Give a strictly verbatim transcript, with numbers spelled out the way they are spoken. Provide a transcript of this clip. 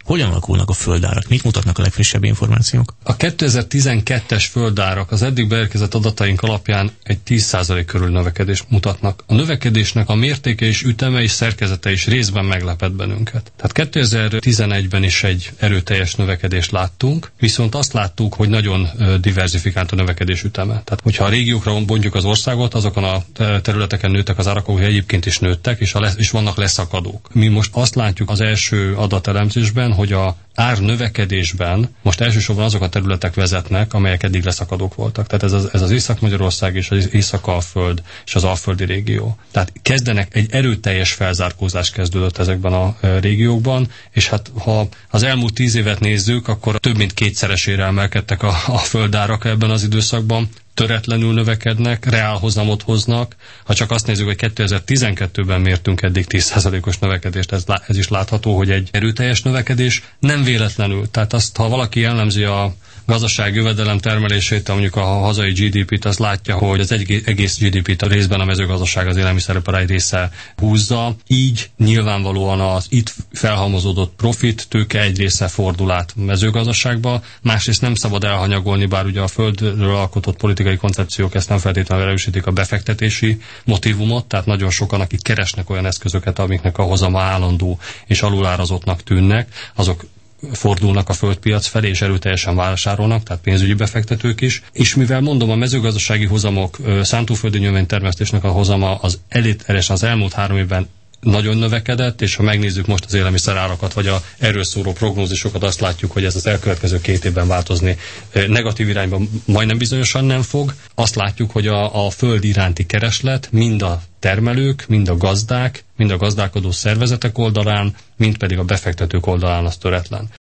Hogyan alakulnak a földárak? Mit mutatnak a legfrissebb információk? A kétezer-tizenkettes földárak az eddig beérkezett adataink alapján egy tíz százalék körül növekedést mutatnak. A növekedésnek a mértéke és üteme és szerkezete is részben meglepett bennünket. Tehát kétezer-tizenegyben is egy erőteljes növekedést láttunk, viszont azt láttuk, hogy nagyon diverzifikált a növekedés üteme. Tehát, hogyha a régiókra bontjuk az országot, azokon a területeken nőttek az árak, ahol egyébként is nőttek, és, a lesz, és vannak leszakadók. Mi most azt látjuk az első adatelemzésben, hogy a ár növekedésben most elsősorban azok a területek vezetnek, amelyek eddig leszakadók voltak. Tehát ez az, ez az Észak-Magyarország és az Észak-Alföld és az Alföldi régió. Tehát kezdenek, egy erőteljes felzárkózás kezdődött ezekben a e, régiókban, és hát ha az elmúlt tíz évet nézzük, akkor több mint kétszeresére emelkedtek a, a földárak ebben az időszakban, töretlenül növekednek, reálhozamot hoznak. Ha csak azt nézzük, hogy kétezer-tizenkettőben mértünk eddig tíz százalékos növekedést, ez, ez is látható, hogy egy erőteljes növekedés, nem véletlenül. Tehát azt, ha valaki jellemzi a gazdaság jövedelem termelését, mondjuk a hazai gé dé pét, az látja, hogy az egy, egész gé dé pét a részben a mezőgazdaság, az élelmiszeripar egy része húzza. Így nyilvánvalóan az itt felhalmozódott profit, tőke egy része fordul át mezőgazdaságba. Másrészt nem szabad elhanyagolni, bár ugye a földről alkotott politikai koncepciók ezt nem feltétlenül erősítik, a befektetési motívumot, tehát nagyon sokan, akik keresnek olyan eszközöket, amiknek a hozama állandó és alulárazottnak tűnnek, azok fordulnak a földpiac felé, és erőteljesen vásárolnak, tehát pénzügyi befektetők is. És mivel mondom, a mezőgazdasági hozamok, szántóföldi növénytermesztésnek a hozama az elit, az elmúlt három évben nagyon növekedett, és ha megnézzük most az élelmiszerárakat, vagy a erről szóló prognózisokat, azt látjuk, hogy ez az elkövetkező két évben változni negatív irányban majdnem bizonyosan nem fog. Azt látjuk, hogy a, a föld iránti kereslet mind a termelők, mind a gazdák, mind a gazdálkodó szervezetek oldalán, mind pedig a befektetők oldalán az töretlen.